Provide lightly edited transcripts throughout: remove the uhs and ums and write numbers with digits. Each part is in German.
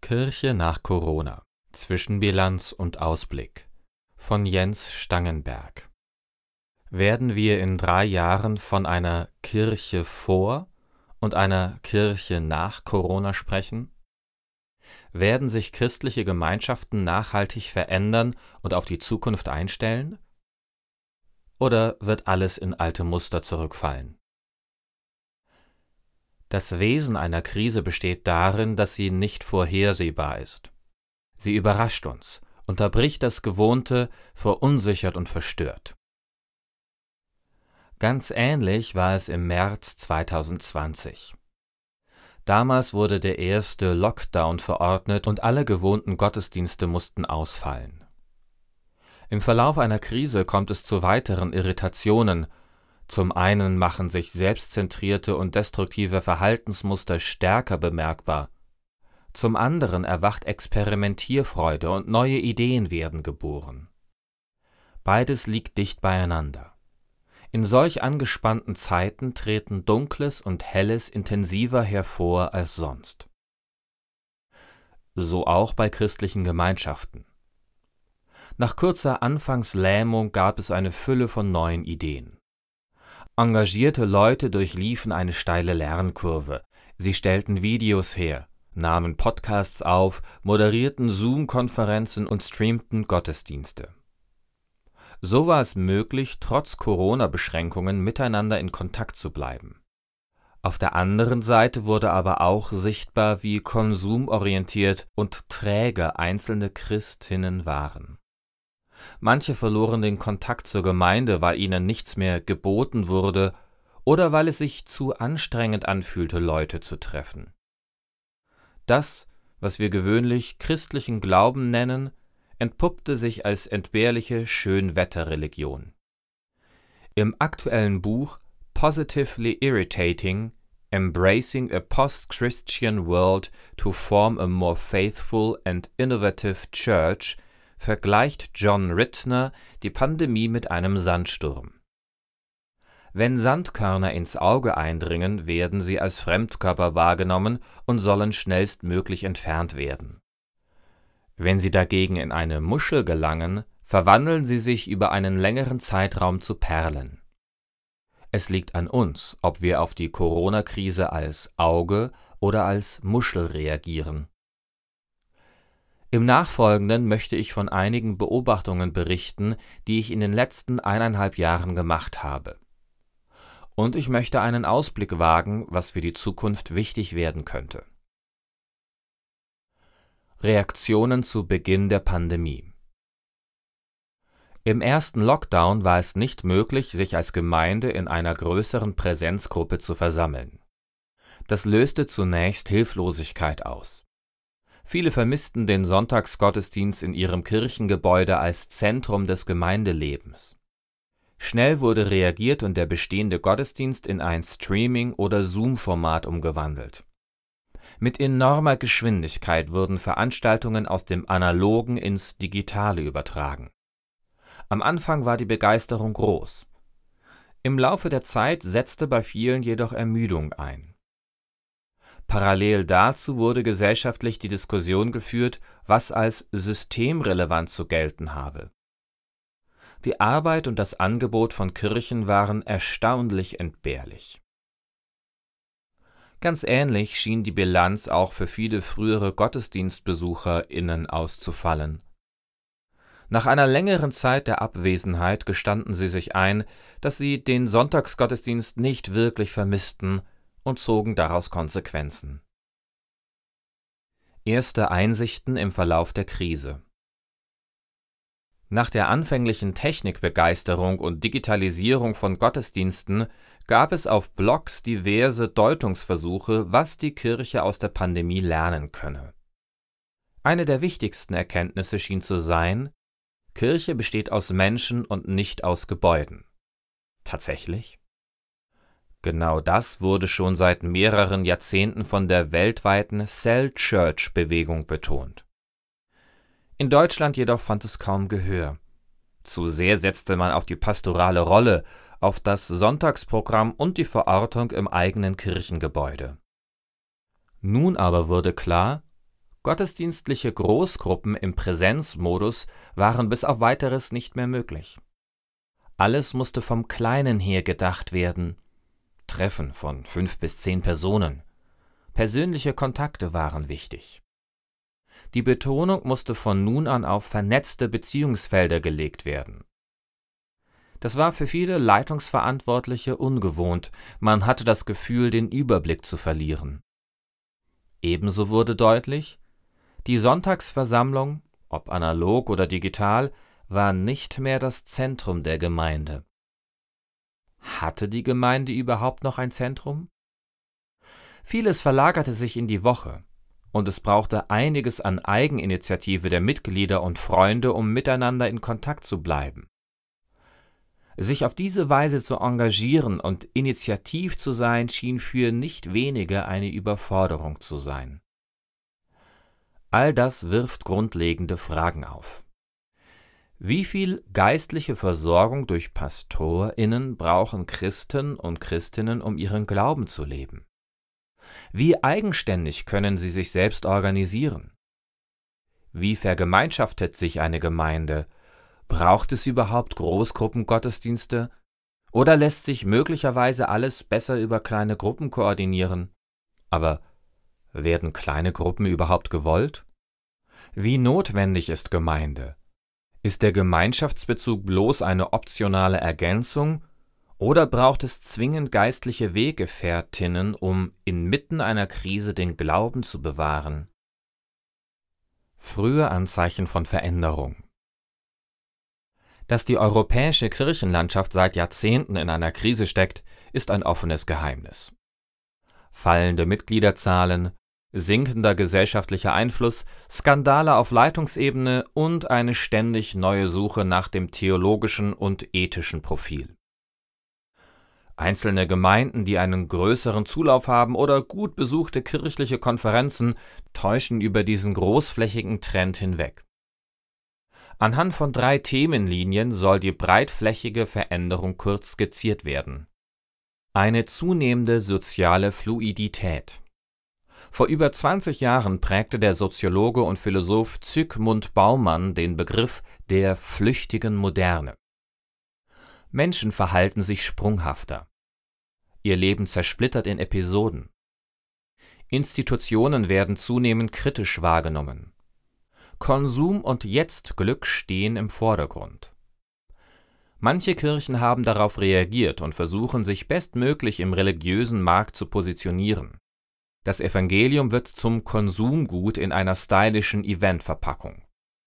Kirche nach Corona. Zwischenbilanz und Ausblick von Jens Stangenberg. Werden wir in 3 Jahren von einer Kirche vor und einer Kirche nach Corona sprechen? Werden sich christliche Gemeinschaften nachhaltig verändern und auf die Zukunft einstellen? Oder wird alles in alte Muster zurückfallen? Das Wesen einer Krise besteht darin, dass sie nicht vorhersehbar ist. Sie überrascht uns, unterbricht das Gewohnte, verunsichert und verstört. Ganz ähnlich war es im März 2020. Damals wurde der erste Lockdown verordnet und alle gewohnten Gottesdienste mussten ausfallen. Im Verlauf einer Krise kommt es zu weiteren Irritationen. Zum einen machen sich selbstzentrierte und destruktive Verhaltensmuster stärker bemerkbar. Zum anderen erwacht Experimentierfreude und neue Ideen werden geboren. Beides liegt dicht beieinander. In solch angespannten Zeiten treten Dunkles und Helles intensiver hervor als sonst. So auch bei christlichen Gemeinschaften. Nach kurzer Anfangslähmung gab es eine Fülle von neuen Ideen. Engagierte Leute durchliefen eine steile Lernkurve. Sie stellten Videos her, nahmen Podcasts auf, moderierten Zoom-Konferenzen und streamten Gottesdienste. So war es möglich, trotz Corona-Beschränkungen miteinander in Kontakt zu bleiben. Auf der anderen Seite wurde aber auch sichtbar, wie konsumorientiert und träge einzelne Christinnen waren. Manche verloren den Kontakt zur Gemeinde, weil ihnen nichts mehr geboten wurde oder weil es sich zu anstrengend anfühlte, Leute zu treffen. Das, was wir gewöhnlich christlichen Glauben nennen, entpuppte sich als entbehrliche Schönwetterreligion. Im aktuellen Buch Positively Irritating – Embracing a Post-Christian World to Form a More Faithful and Innovative Church vergleicht John Rittner die Pandemie mit einem Sandsturm. Wenn Sandkörner ins Auge eindringen, werden sie als Fremdkörper wahrgenommen und sollen schnellstmöglich entfernt werden. Wenn sie dagegen in eine Muschel gelangen, verwandeln sie sich über einen längeren Zeitraum zu Perlen. Es liegt an uns, ob wir auf die Corona-Krise als Auge oder als Muschel reagieren. Im Nachfolgenden möchte ich von einigen Beobachtungen berichten, die ich in den letzten 1,5 Jahren gemacht habe. Und ich möchte einen Ausblick wagen, was für die Zukunft wichtig werden könnte. Reaktionen zu Beginn der Pandemie. Im ersten Lockdown war es nicht möglich, sich als Gemeinde in einer größeren Präsenzgruppe zu versammeln. Das löste zunächst Hilflosigkeit aus. Viele vermissten den Sonntagsgottesdienst in ihrem Kirchengebäude als Zentrum des Gemeindelebens. Schnell wurde reagiert und der bestehende Gottesdienst in ein Streaming- oder Zoom-Format umgewandelt. Mit enormer Geschwindigkeit wurden Veranstaltungen aus dem Analogen ins Digitale übertragen. Am Anfang war die Begeisterung groß. Im Laufe der Zeit setzte bei vielen jedoch Ermüdung ein. Parallel dazu wurde gesellschaftlich die Diskussion geführt, was als systemrelevant zu gelten habe. Die Arbeit und das Angebot von Kirchen waren erstaunlich entbehrlich. Ganz ähnlich schien die Bilanz auch für viele frühere GottesdienstbesucherInnen auszufallen. Nach einer längeren Zeit der Abwesenheit gestanden sie sich ein, dass sie den Sonntagsgottesdienst nicht wirklich vermissten und zogen daraus Konsequenzen. Erste Einsichten im Verlauf der Krise. Nach der anfänglichen Technikbegeisterung und Digitalisierung von Gottesdiensten gab es auf Blogs diverse Deutungsversuche, was die Kirche aus der Pandemie lernen könne. Eine der wichtigsten Erkenntnisse schien zu sein: Kirche besteht aus Menschen und nicht aus Gebäuden. Tatsächlich? Genau das wurde schon seit mehreren Jahrzehnten von der weltweiten Cell-Church-Bewegung betont. In Deutschland jedoch fand es kaum Gehör. Zu sehr setzte man auf die pastorale Rolle, auf das Sonntagsprogramm und die Verortung im eigenen Kirchengebäude. Nun aber wurde klar, Gottesdienstliche Großgruppen im Präsenzmodus waren bis auf Weiteres nicht mehr möglich. Alles musste vom Kleinen her gedacht werden. Treffen von 5 bis 10 Personen. Persönliche Kontakte waren wichtig. Die Betonung musste von nun an auf vernetzte Beziehungsfelder gelegt werden. Das war für viele Leitungsverantwortliche ungewohnt, man hatte das Gefühl, den Überblick zu verlieren. Ebenso wurde deutlich, die Sonntagsversammlung, ob analog oder digital, war nicht mehr das Zentrum der Gemeinde. Hatte die Gemeinde überhaupt noch ein Zentrum? Vieles verlagerte sich in die Woche, und es brauchte einiges an Eigeninitiative der Mitglieder und Freunde, um miteinander in Kontakt zu bleiben. Sich auf diese Weise zu engagieren und initiativ zu sein, schien für nicht wenige eine Überforderung zu sein. All das wirft grundlegende Fragen auf. Wie viel geistliche Versorgung durch PastorInnen brauchen Christen und Christinnen, um ihren Glauben zu leben? Wie eigenständig können sie sich selbst organisieren? Wie vergemeinschaftet sich eine Gemeinde? Braucht es überhaupt Großgruppengottesdienste? Oder lässt sich möglicherweise alles besser über kleine Gruppen koordinieren? Aber werden kleine Gruppen überhaupt gewollt? Wie notwendig ist Gemeinde? Ist der Gemeinschaftsbezug bloß eine optionale Ergänzung? Oder braucht es zwingend geistliche Weggefährtinnen, um inmitten einer Krise den Glauben zu bewahren? Frühe Anzeichen von Veränderung. Dass die europäische Kirchenlandschaft seit Jahrzehnten in einer Krise steckt, ist ein offenes Geheimnis. Fallende Mitgliederzahlen, sinkender gesellschaftlicher Einfluss, Skandale auf Leitungsebene und eine ständig neue Suche nach dem theologischen und ethischen Profil. Einzelne Gemeinden, die einen größeren Zulauf haben, oder gut besuchte kirchliche Konferenzen täuschen über diesen großflächigen Trend hinweg. Anhand von 3 Themenlinien soll die breitflächige Veränderung kurz skizziert werden. Eine zunehmende soziale Fluidität. Vor über 20 Jahren prägte der Soziologe und Philosoph Zygmunt Baumann den Begriff der flüchtigen Moderne. Menschen verhalten sich sprunghafter. Ihr Leben zersplittert in Episoden. Institutionen werden zunehmend kritisch wahrgenommen. Konsum und Jetzt-Glück stehen im Vordergrund. Manche Kirchen haben darauf reagiert und versuchen, sich bestmöglich im religiösen Markt zu positionieren. Das Evangelium wird zum Konsumgut in einer stylischen Eventverpackung.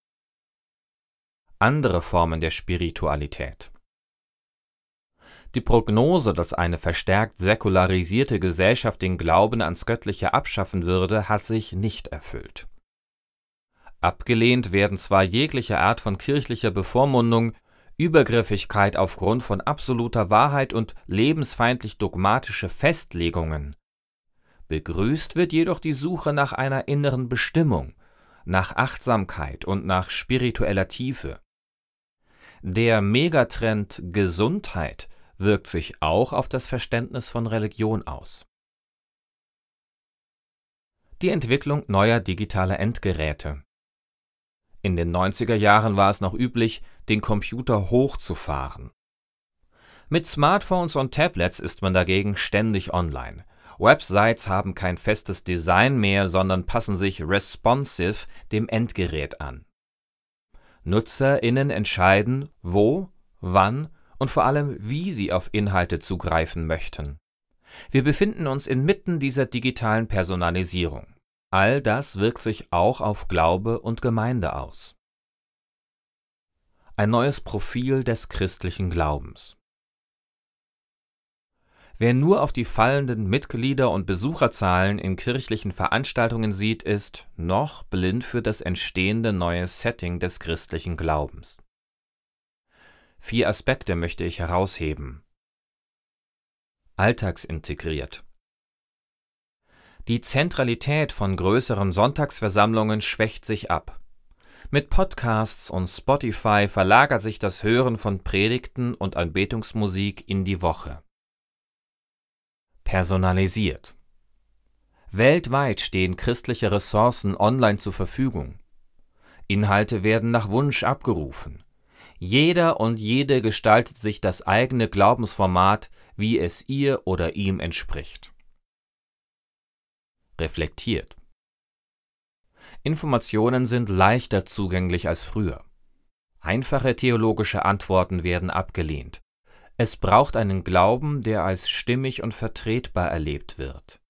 Andere Formen der Spiritualität. Die Prognose, dass eine verstärkt säkularisierte Gesellschaft den Glauben ans Göttliche abschaffen würde, hat sich nicht erfüllt. Abgelehnt werden zwar jegliche Art von kirchlicher Bevormundung, Übergriffigkeit aufgrund von absoluter Wahrheit und lebensfeindlich dogmatische Festlegungen. Begrüßt wird jedoch die Suche nach einer inneren Bestimmung, nach Achtsamkeit und nach spiritueller Tiefe. Der Megatrend Gesundheit wirkt sich auch auf das Verständnis von Religion aus. Die Entwicklung neuer digitaler Endgeräte. In den 90er Jahren war es noch üblich, den Computer hochzufahren. Mit Smartphones und Tablets ist man dagegen ständig online. Websites haben kein festes Design mehr, sondern passen sich responsive dem Endgerät an. NutzerInnen entscheiden, wo, wann und vor allem, wie sie auf Inhalte zugreifen möchten. Wir befinden uns inmitten dieser digitalen Personalisierung. All das wirkt sich auch auf Glaube und Gemeinde aus. Ein neues Profil des christlichen Glaubens. Wer nur auf die fallenden Mitglieder- und Besucherzahlen in kirchlichen Veranstaltungen sieht, ist noch blind für das entstehende neue Setting des christlichen Glaubens. 4 Aspekte möchte ich herausheben. Alltagsintegriert. Die Zentralität von größeren Sonntagsversammlungen schwächt sich ab. Mit Podcasts und Spotify verlagert sich das Hören von Predigten und Anbetungsmusik in die Woche. Personalisiert. Weltweit stehen christliche Ressourcen online zur Verfügung. Inhalte werden nach Wunsch abgerufen. Jeder und jede gestaltet sich das eigene Glaubensformat, wie es ihr oder ihm entspricht. Reflektiert. Informationen sind leichter zugänglich als früher. Einfache theologische Antworten werden abgelehnt. Es braucht einen Glauben, der als stimmig und vertretbar erlebt wird.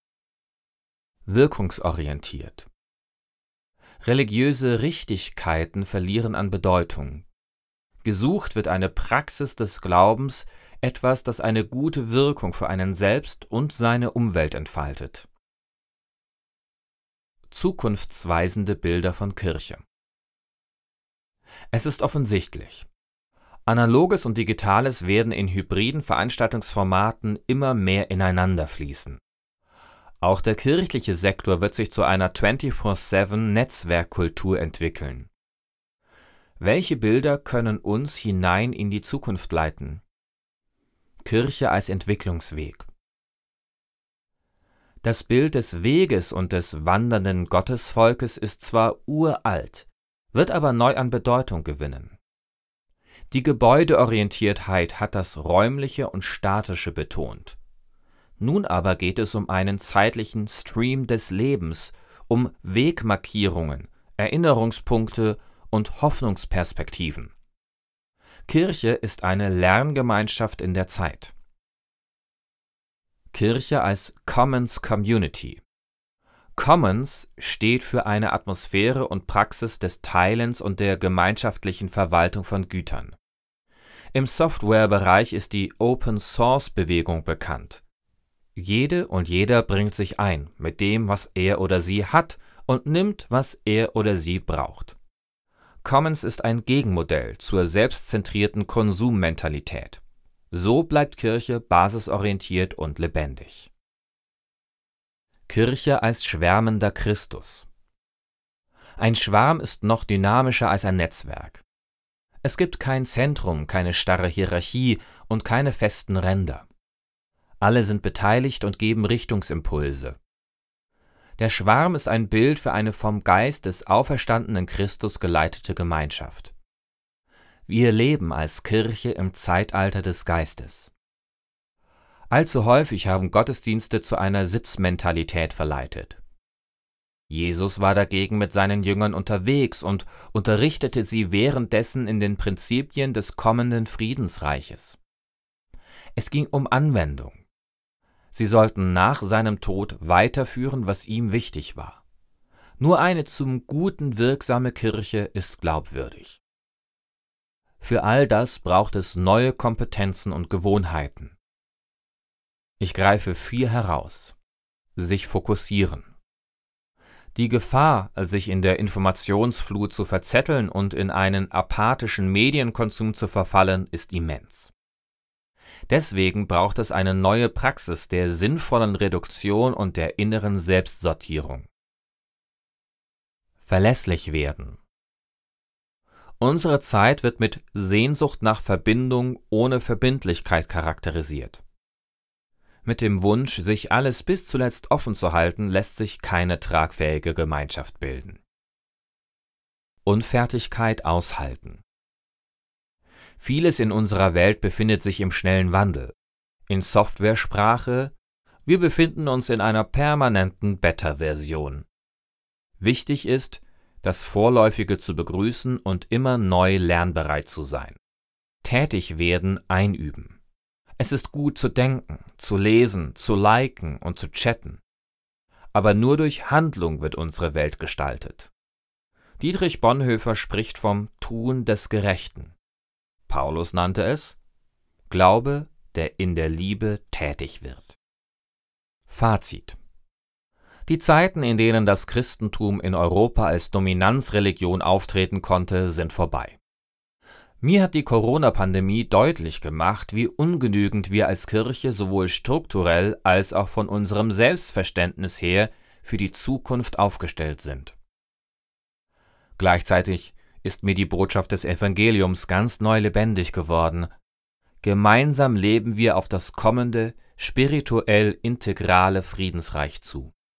Wirkungsorientiert. Religiöse Richtigkeiten verlieren an Bedeutung. Gesucht wird eine Praxis des Glaubens, etwas, das eine gute Wirkung für einen selbst und seine Umwelt entfaltet. Zukunftsweisende Bilder von Kirche. Es ist offensichtlich. Analoges und Digitales werden in hybriden Veranstaltungsformaten immer mehr ineinander fließen. Auch der kirchliche Sektor wird sich zu einer 24/7-Netzwerkkultur entwickeln. Welche Bilder können uns hinein in die Zukunft leiten? Kirche als Entwicklungsweg. Das Bild des Weges und des wandernden Gottesvolkes ist zwar uralt, wird aber neu an Bedeutung gewinnen. Die Gebäudeorientiertheit hat das Räumliche und Statische betont. Nun aber geht es um einen zeitlichen Stream des Lebens, um Wegmarkierungen, Erinnerungspunkte und Hoffnungsperspektiven. Kirche ist eine Lerngemeinschaft in der Zeit. Kirche als Commons Community. Commons steht für eine Atmosphäre und Praxis des Teilens und der gemeinschaftlichen Verwaltung von Gütern. Im Softwarebereich ist die Open-Source-Bewegung bekannt. Jede und jeder bringt sich ein mit dem, was er oder sie hat und nimmt, was er oder sie braucht. Commons ist ein Gegenmodell zur selbstzentrierten Konsummentalität. So bleibt Kirche basisorientiert und lebendig. Kirche als schwärmender Christus. Ein Schwarm ist noch dynamischer als ein Netzwerk. Es gibt kein Zentrum, keine starre Hierarchie und keine festen Ränder. Alle sind beteiligt und geben Richtungsimpulse. Der Schwarm ist ein Bild für eine vom Geist des auferstandenen Christus geleitete Gemeinschaft. Wir leben als Kirche im Zeitalter des Geistes. Allzu häufig haben Gottesdienste zu einer Sitzmentalität verleitet. Jesus war dagegen mit seinen Jüngern unterwegs und unterrichtete sie währenddessen in den Prinzipien des kommenden Friedensreiches. Es ging um Anwendung. Sie sollten nach seinem Tod weiterführen, was ihm wichtig war. Nur eine zum Guten wirksame Kirche ist glaubwürdig. Für all das braucht es neue Kompetenzen und Gewohnheiten. Ich greife 4 heraus. Sich fokussieren. Die Gefahr, sich in der Informationsflut zu verzetteln und in einen apathischen Medienkonsum zu verfallen, ist immens. Deswegen braucht es eine neue Praxis der sinnvollen Reduktion und der inneren Selbstsortierung. Verlässlich werden. Unsere Zeit wird mit Sehnsucht nach Verbindung ohne Verbindlichkeit charakterisiert. Mit dem Wunsch, sich alles bis zuletzt offen zu halten, lässt sich keine tragfähige Gemeinschaft bilden. Unfertigkeit aushalten. Vieles in unserer Welt befindet sich im schnellen Wandel. In Softwaresprache: wir befinden uns in einer permanenten Beta-Version. Wichtig ist, das Vorläufige zu begrüßen und immer neu lernbereit zu sein. Tätig werden einüben. Es ist gut zu denken, zu lesen, zu liken und zu chatten. Aber nur durch Handlung wird unsere Welt gestaltet. Dietrich Bonhoeffer spricht vom Tun des Gerechten. Paulus nannte es Glaube, der in der Liebe tätig wird. Fazit: Die Zeiten, in denen das Christentum in Europa als Dominanzreligion auftreten konnte, sind vorbei. Mir hat die Corona-Pandemie deutlich gemacht, wie ungenügend wir als Kirche sowohl strukturell als auch von unserem Selbstverständnis her für die Zukunft aufgestellt sind. Gleichzeitig ist mir die Botschaft des Evangeliums ganz neu lebendig geworden. Gemeinsam leben wir auf das kommende, spirituell integrale Friedensreich zu.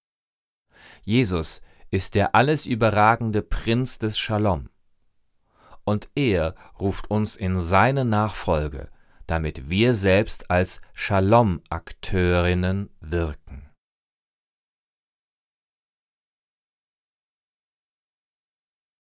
Jesus ist der alles überragende Prinz des Shalom. Und er ruft uns in seine Nachfolge, damit wir selbst als Shalom-Akteurinnen wirken.